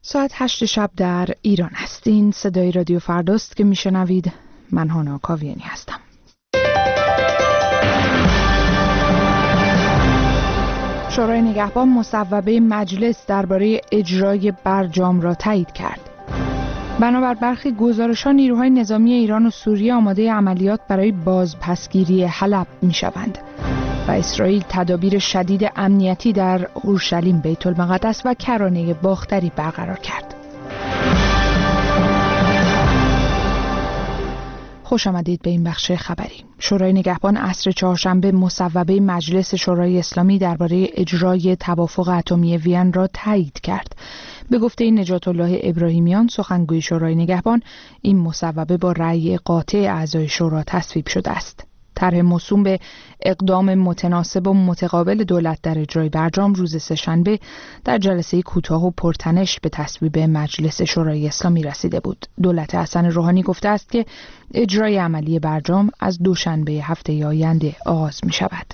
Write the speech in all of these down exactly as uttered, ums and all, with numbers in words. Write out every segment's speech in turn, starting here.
ساعت هشت شب در ایران هستین. صدای رادیو فرداست که میشنوید. من هانا کاویانی هستم. شورای نگهبان مصوبه مجلس درباره اجرای برجام را تایید کرد. بنابر برخی گزارش‌ها نیروهای نظامی ایران و سوریه آماده عملیات برای بازپسگیری حلب می‌شوند و اسرائیل تدابیر شدید امنیتی در اورشلیم، بیت المقدس و کرانه باختری برقرار کرد. خوش آمدید به این بخش خبری. شورای نگهبان عصر چهارشنبه مصوبه مجلس شورای اسلامی درباره اجرای توافق اتمی وین را تایید کرد. به گفته نجات الله ابراهیمیان، سخنگوی شورای نگهبان، این مصوبه با رأی قاطع اعضای شورا تصویب شده است. طرح موسوم به اقدام متناسب و متقابل دولت در اجرای برجام روز سه‌شنبه در جلسه کوتاه و پرتنش به تصویب مجلس شورای اسلامی رسیده بود. دولت حسن روحانی گفته است که اجرای عملی برجام از دوشنبه هفته آینده آغاز می شود.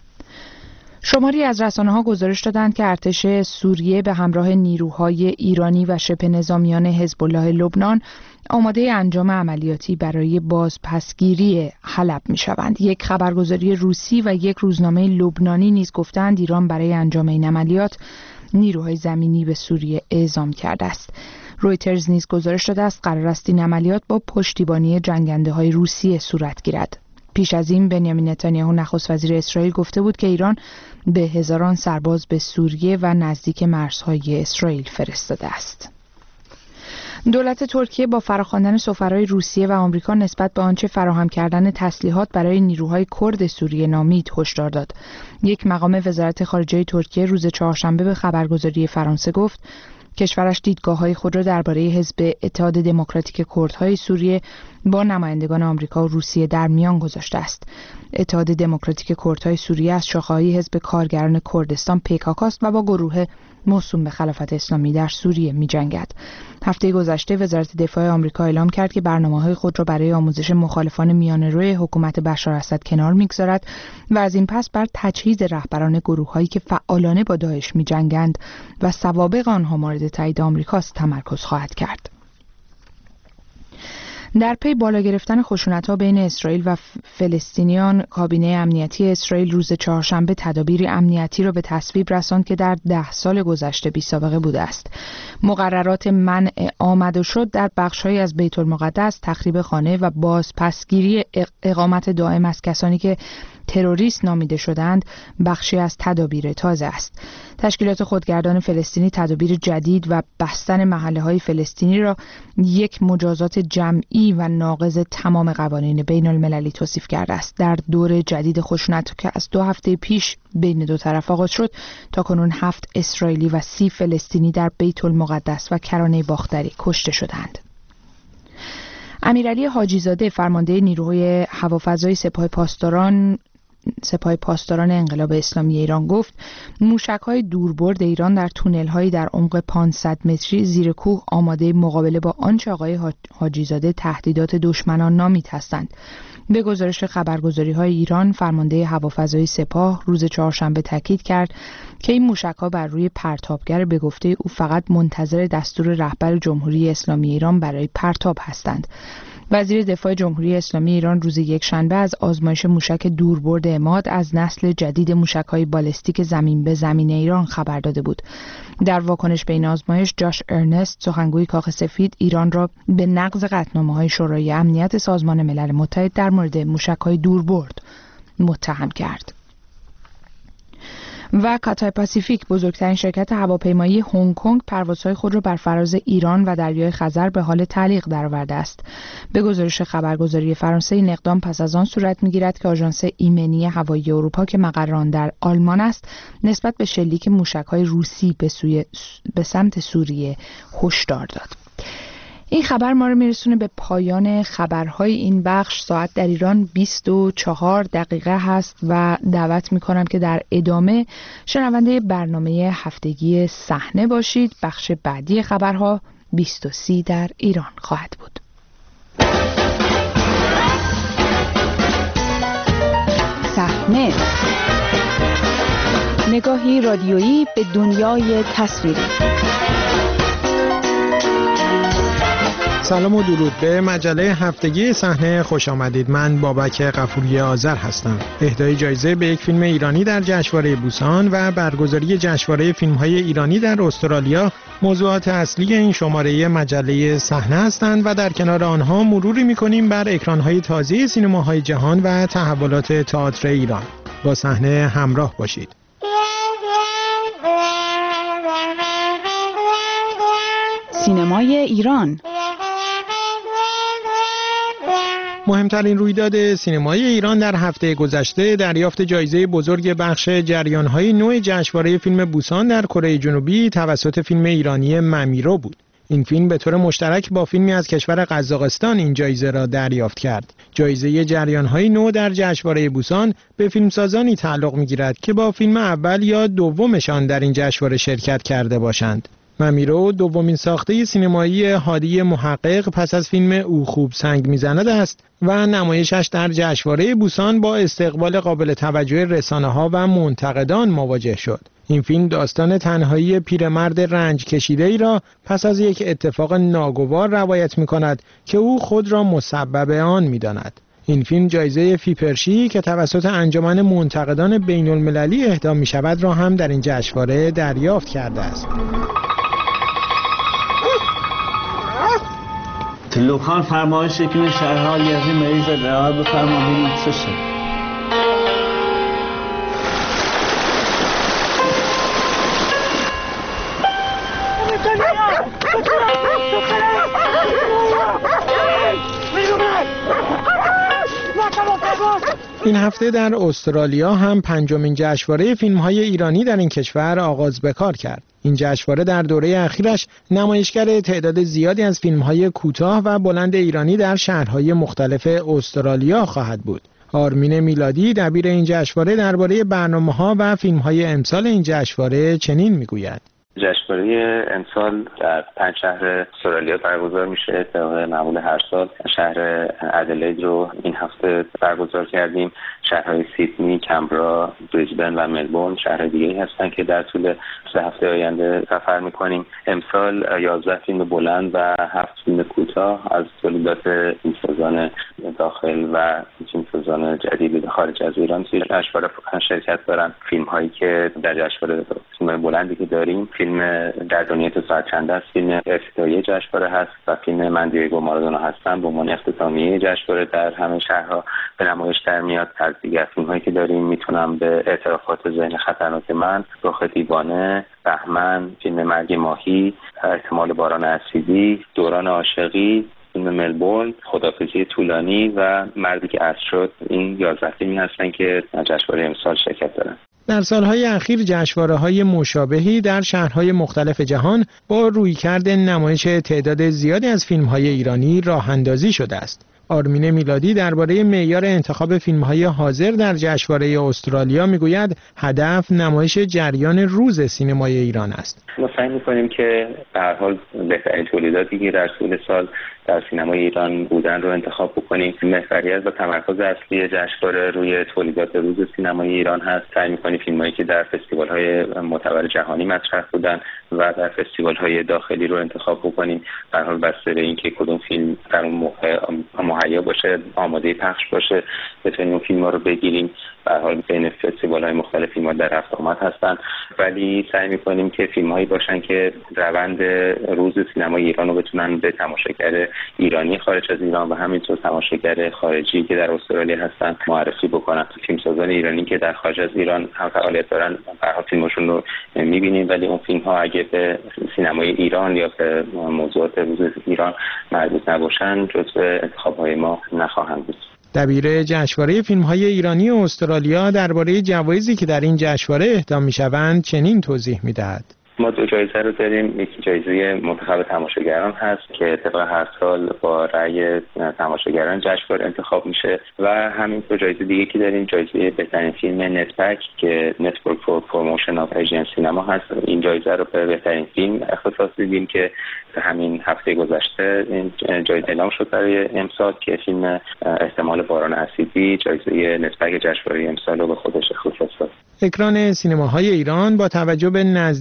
شماری از رسانه‌ها گزارش دادند که ارتش سوریه به همراه نیروهای ایرانی و شبه نظامیان حزب الله لبنان آماده انجام عملیاتی برای بازپسگیری حلب می‌شوند. یک خبرگزاری روسی و یک روزنامه لبنانی نیز گفتند ایران برای انجام این عملیات نیروهای زمینی به سوریه اعزام کرده است. رویترز نیز گزارش داده است قرار است این عملیات با پشتیبانی جنگنده‌های روسیه صورت گیرد. پیش از این بنیامین نتانیاهو نخست وزیر اسرائیل گفته بود که ایران به هزاران سرباز به سوریه و نزدیک مرزهای اسرائیل فرستاده است. دولت ترکیه با فراخواندن سفرای روسیه و آمریکا نسبت به آنچه فراهم کردن تسلیحات برای نیروهای کرد سوریه نامید هشدار داد. یک مقام وزارت خارجه ترکیه روز چهارشنبه به خبرگزاری فرانسه گفت کشورش دیدگاه‌های خود را درباره حزب اتحاد دموکراتیک کردهای سوریه با نمایندگان آمریکا و روسیه در میان گذاشته است. اتحاد دموکراتیک کردهای سوریه از شاخه‌های حزب کارگران کردستان پیکاک است و با گروه موسوم به خلافت اسلامی در سوریه می‌جنگد. هفته گذشته وزارت دفاع آمریکا اعلام کرد که برنامه‌های خود را برای آموزش مخالفان میانه‌روی حکومت بشار اسد کنار می‌گذارد و از این پس بر تجهیز رهبران گروه‌هایی که فعالانه با داعش می‌جنگند و سوابق آنها مورد تایید آمریکاست تمرکز خواهد کرد. در پی بالا گرفتن خشونت‌ها بین اسرائیل و فلسطینیان، کابینه امنیتی اسرائیل روز چهارشنبه تدابیر امنیتی را به تصویب رساند که در ده سال گذشته بی‌سابقه بوده است. مقررات منع آمد و شد در بخش‌هایی از بیت المقدس، تخریب خانه و بازپسگیری اقامت دائم از کسانی که تروریست نامیده شدند بخشی از تدابیر تازه است. تشکیلات خودگردان فلسطینی تدابیر جدید و بستن محله‌های فلسطینی را یک مجازات جمعی و ناقض تمام قوانین بین المللی توصیف کرده است. در دور جدید خشونت که از دو هفته پیش بین دو طرف آغاز شد، تاکنون هفت اسرائیلی و سی فلسطینی در بیت المقدس و کرانه باختری کشته شدند. امیرعلی حاجی‌زاده فرمانده نیروهای هوافضای سپاه پاسداران سپاه پاسداران انقلاب اسلامی ایران گفت موشک‌های دوربرد ایران در تونل‌هایی در عمق پانصد متری زیر کوه آماده مقابله با آنچه آقای حاجی‌زاده تهدیدات دشمنان نامید هستند. به گزارش خبرگزاری‌های ایران، فرمانده هوافضای سپاه روز چهارشنبه تاکید کرد که این موشک‌ها بر روی پرتابگر به گفته او فقط منتظر دستور رهبر جمهوری اسلامی ایران برای پرتاب هستند. وزیر دفاع جمهوری اسلامی ایران روز یکشنبه از آزمایش موشک دوربرد عماد از نسل جدید موشک‌های بالستیک زمین به زمین ایران خبر داده بود. در واکنش به این آزمایش، جاش ارنست، سخنگوی کاخ سفید، ایران را به نقض قطعنامه‌های شورای امنیت سازمان ملل متحد در مورد موشک‌های دوربرد متهم کرد. و کاتای پاسیفیک، بزرگترین شرکت هواپیمایی هنگ کنگ، پروازهای خود را بر فراز ایران و دریای خزر به حال تعلیق درآورده است. به گزارش خبرگزاری فرانسه، این اقدام پس از آن صورت می‌گیرد که آژانس ایمنی هوایی اروپا که مقر آن در آلمان است، نسبت به شلیک موشک‌های روسی به سوی به سمت سوریه هشدار داد. این خبر ما رو میرسونه به پایان خبرهای این بخش. ساعت در ایران بیست و چهار دقیقه هست و دعوت میکنم که در ادامه شنونده برنامه هفتگی صحنه باشید. بخش بعدی خبرها بیست و سی در ایران خواهد بود. صحنه، نگاهی رادیویی به دنیای تصویری. سلام و درود به مجله هفتگی صحنه خوش آمدید. من بابک غفوری آذر هستم. اهدای جایزه به یک فیلم ایرانی در جشنواره بوسان و برگزاری جشنواره فیلم‌های ایرانی در استرالیا موضوعات اصلی این شماره مجله صحنه هستند و در کنار آنها مروری می‌کنیم بر اکران‌های تازه سینماهای جهان و تحولات تئاتر ایران. با صحنه همراه باشید. سینمای ایران. مهمترین رویداد سینمایی ایران در هفته گذشته دریافت جایزه بزرگ بخش جریان‌های نو جشنواره فیلم بوسان در کره جنوبی توسط فیلم ایرانی ممیرو بود. این فیلم به طور مشترک با فیلمی از کشور قزاقستان این جایزه را دریافت کرد. جایزه جریان‌های نو در جشنواره بوسان به فیلمسازانی تعلق می‌گیرد که با فیلم اول یا دومشان در این جشنواره شرکت کرده باشند. ممیرو دومین ساخته سینمایی هادی محقق پس از فیلم او خوب سنگ میزند است و نمایشش در جشنواره بوسان با استقبال قابل توجه رسانه‌ها و منتقدان مواجه شد. این فیلم داستان تنهایی پیرمرد رنج کشیده ای را پس از یک اتفاق ناگوار روایت می‌کند که او خود را مسبب آن می‌داند. این فیلم جایزه فیپرشی که توسط انجمن منتقدان بین‌المللی اهدا می‌شود را هم در این جشنواره دریافت کرده است. لوکان فرمایش که شهرها لیازی مریض رعایت بفرمایید چه شد؟ این هفته در استرالیا هم پنجمین جشنواره فیلم‌های ایرانی در این کشور آغاز به کار کرد. این جشنواره در دوره اخیرش نمایشگر تعداد زیادی از فیلم‌های کوتاه و بلند ایرانی در شهرهای مختلف استرالیا خواهد بود. آرمین میلادی دبیر این جشنواره درباره برنامه‌ها و فیلم‌های امسال این جشنواره چنین می‌گوید: جشنواره امسال در پنج شهر استرالیا برگزار میشه طبق معمول هر سال. شهر ادلید رو این هفته برگزار کردیم. شهرهای سیدنی، کمبرا، بریزبن و ملبورن شهرهای دیگه‌ای هستن که در طول سه هفته آینده سفر میکنیم. امسال یازده فیلم بلند و هفت فیلم کوتاه از تولیدات فیلمسازان داخل و فیلمسازان جدید خارج از ایران توی جشنواره شرکت دارن. فیلم‌هایی که در جشنواره فیلم بلندی که داریم، فیلم در دنیای تو ساعت چند است، فیلم افتتاحیه جشنواره هست و فیلم من دیگو مارادونا هستم به عنوان اختتامیه جشنواره در همه شهرها به نمایش در میاد. از دیگر فیلم‌هایی که داریم میتونم به اعترافات ذهن خطرناک من، رخ دیوانه، بهمن، فیلم مرگ ماهی، احتمال باران اسیدی، دوران عاشقی، فیلم ملبورن، خدافظی طولانی و مردی که اسب شد، این یازده فیلمی هستن که جشنواره امسال شرکت دارن. در سالهای اخیر جشنواره‌های مشابهی در شهرهای مختلف جهان با رویکرد نمایش تعداد زیادی از فیلم‌های ایرانی راه‌اندازی شده است. آرمین میلادی درباره معیار انتخاب فیلم‌های حاضر در جشنواره استرالیا میگوید هدف نمایش جریان روز سینمای ایران است. ما سعی می‌کنیم که به هر حال بهترین تولیداتی که در طول سال در سینمای ایران بودن رو انتخاب بکنیم. محوریت و تمرکز اصلی جشنواره روی تولیدات روز سینمای ایران هست. سعی می‌کنیم فیلمایی که در فستیوال‌های معتبر جهانی مطرح بودن و در فستیوال‌های داخلی رو انتخاب بکنیم. به هر حال بسته به اینکه کدوم فیلم در اون موقع مهیا باشه، آماده پخش باشه، بتونیم اون فیلم‌ها رو بگیریم. به هر حال بین فستیوال‌های مختلف فیلم‌ها در رفت آمد هستن، ولی سعی می‌کنیم که فیلم‌هایی باشن که روند روز سینمای ایران رو بتونن به تماشاگر ایرانی خارج از ایران و همینطور تماشاگر خارجی که در استرالیا هستن معرفی بکنن. فیلمسازان ایرانی که در خارج از ایران هم فعالیت دارن، به هر حال فیلمشون رو می‌بینیم، ولی اون فیلم‌ها اگه به سینمای ایران یا به موضوعات روز ایران مربوط نباشن، جزو انتخاب‌های ما نخواهند بود. دبیر جشنواره فیلم‌های ایرانی استرالیا درباره جوایزی که در این جشنواره اهدا می‌شوند چنین توضیح می‌دهد: ما دو جایزه رو داریم. یکی جایزه منتخب تماشاگران هست که طبق هر سال با رأی تماشاگران جشنواره انتخاب میشه و همین دو جایزه دیگه که داریم، جایزه بهترین فیلم نتپک که نتورک فور پروموشن آف ایژین سینما هست. این جایزه رو به بهترین فیلم اختصاص دیدیم که همین هفته گذشته این جایزه اعلام شد برای امسال که فیلم احتمال باران اسیدی جایزه نتپک جشنواره امسال رو به خودش اختصاص داد. اکران سینماهای ایران با توجه به نزدیک شدن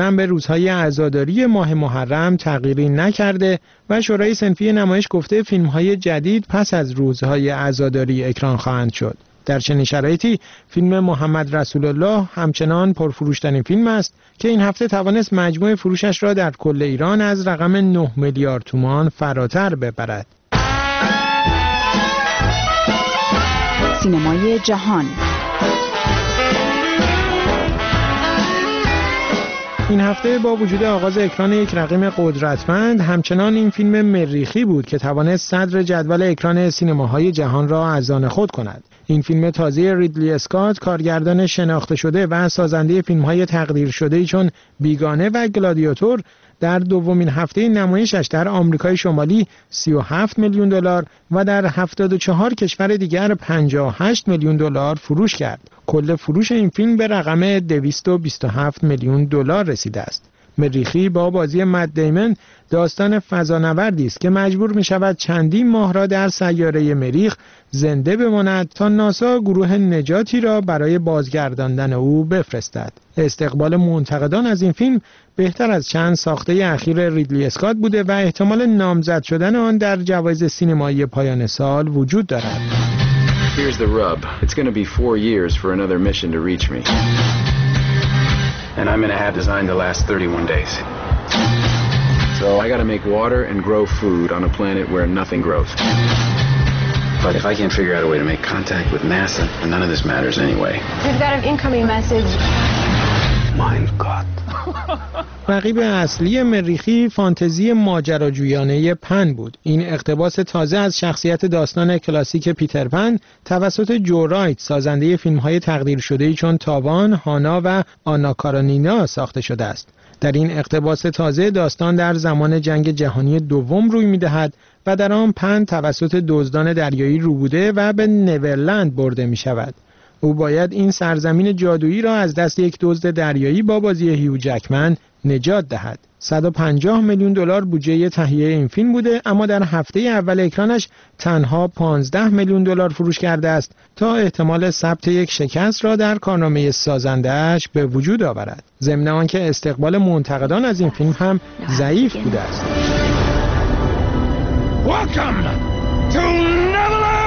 محرم به روزهای عزاداری ماه محرم تغییری نکرده و شورای صنفی نمایش گفته فیلم‌های جدید پس از روزهای عزاداری اکران خواهند شد. در چنین شرایطی فیلم محمد رسول الله همچنان پرفروش‌ترین فیلم است که این هفته توانست مجموع فروشش را در کل ایران از رقم نه میلیارد تومان فراتر ببرد. سینمای جهان. این هفته با وجود آغاز اکران یک رقیب قدرتمند، همچنان این فیلم مریخی بود که توانست صدر جدول اکران سینماهای جهان را از آن خود کند. این فیلم تازه ریدلی اسکات، کارگردان شناخته شده و سازنده فیلم‌های تقدیر شده‌ای چون بیگانه و گلادیاتور، در دومین هفته نمایشش در آمریکای شمالی سی و هفت میلیون دلار و در هفتاد و چهار کشور دیگر پنجاه و هشت میلیون دلار فروش کرد. کل فروش این فیلم به رقم دویست و بیست و هفت میلیون دلار رسیده است. مریخی با بازی مت دیمن داستان فضانوردی است که مجبور می شود چندین ماه را در سیاره مریخ زنده بماند تا ناسا گروه نجاتی را برای بازگرداندن او بفرستد. استقبال منتقدان از این فیلم بهتر از چند ساخته اخیر ریدلی اسکات بوده و احتمال نامزد شدن آن در جوایز سینمایی پایان سال وجود دارد. Here's the rub. It's going to be four years for another mission to reach me. And I'm going to have designed to last thirty-one days. So I got to make water and grow food on a planet where nothing grows. But if I can't figure out a way to make contact with NASA, none of this matters anyway. We've got an incoming message. My God. رقیب اصلی مریخی فانتزی ماجراجویانه پن بود. این اقتباس تازه از شخصیت داستان کلاسیک پیتر پن توسط جو رایت، سازنده فیلم‌های تقدیر شده‌ای چون تاوان، هانا و آنا کارانینا ساخته شده است. در این اقتباس تازه داستان در زمان جنگ جهانی دوم روی می‌دهد و در آن پن توسط دزدان دریایی روبوده و به نیورلند برده می‌شود. او باید این سرزمین جادویی را از دست یک دزد دریایی با بازی هیو جکمن نجات دهد. صد و پنجاه میلیون دلار بودجه تهیه این فیلم بوده، اما در هفته اول اکرانش تنها پانزده میلیون دلار فروش کرده است تا احتمال ثبت یک شکست را در کارنامه سازنده‌اش به وجود آورد. ضمن آنکه استقبال منتقدان از این فیلم هم ضعیف بوده است. Welcome to Neverland!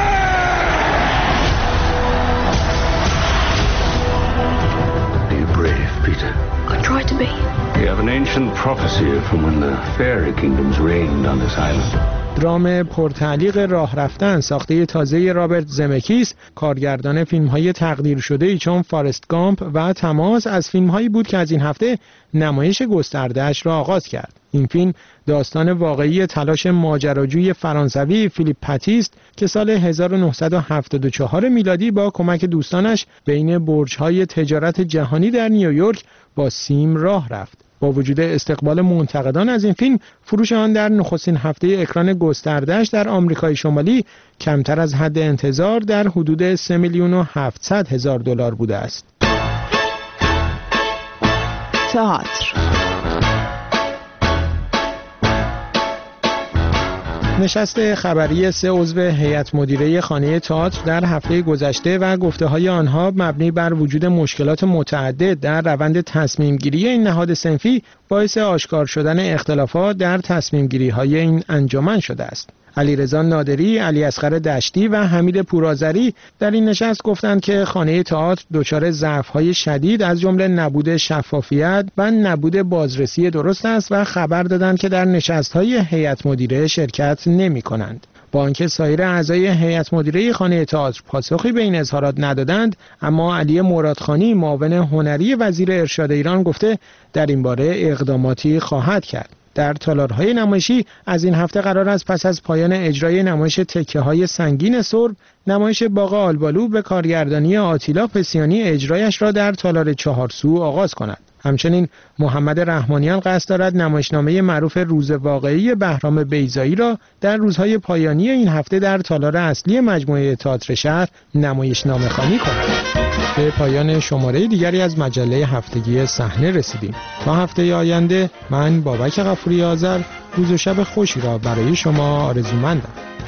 Are you brave, Peter? I tried to be. We have an ancient prophecy from when the fairy kingdoms reigned on this island. درام پرتعلیق راه رفتن ساخته تازه رابرت زمکیس، کارگردان فیلم‌های تقدیر شده‌ای چون فارست گامپ و تماس، از فیلم‌هایی بود که از این هفته نمایش گسترده‌اش را آغاز کرد. این فیلم داستان واقعی تلاش ماجراجوی فرانسوی فیلیپ پاتیست که سال هزار و نهصد و هفتاد و چهار میلادی با کمک دوستانش بین برج‌های تجارت جهانی در نیویورک با سیم راه رفت. با وجود استقبال منتقدان از این فیلم، فروش آن در نخستین هفته اکران گسترده‌اش در آمریکای شمالی کمتر از حد انتظار در حدود سه میلیون و هفتصد هزار دلار بوده است. تئاتر. نشست خبری سه عضو هیئت مدیره خانه تئاتر در هفته گذشته و گفته‌های آنها مبنی بر وجود مشکلات متعدد در روند تصمیم گیری این نهاد صنفی باعث آشکار شدن اختلافات در تصمیم گیری های این انجمن شده است. علیرضا نادری، علی اصغر دشتی و حمید پورآذری در این نشست گفتند که خانه تئاتر دچار ضعف‌های شدید از جمله نبود شفافیت و نبود بازرسی درست است و خبر دادند که در نشست‌های هیئت مدیره شرکت نمی‌کنند. با آنکه سایر اعضای هیئت مدیره خانه تئاتر پاسخی به این اظهارات ندادند، اما علی مرادخانی، معاون هنری وزیر ارشاد ایران، گفته در این باره اقداماتی خواهد کرد. در تالارهای نمایشی از این هفته قرار است پس از پایان اجرای نمایش تکه‌های سنگین سرب، نمایش باغ آلبالو به کارگردانی آتیلا پسیانی اجرایش را در تالار چهارسو آغاز کند. همچنین محمد رحمانیان قصد دارد نمایشنامه معروف روز واقعی بهرام بیضایی را در روزهای پایانی این هفته در تالار اصلی مجموعه تئاتر شهر نمایشنامه خوانی کند. به پایان شماره دیگری از مجله هفتگی صحنه رسیدیم. تا هفته آینده من بابک غفوری آذر روز و شب خوشی را برای شما آرزومندم.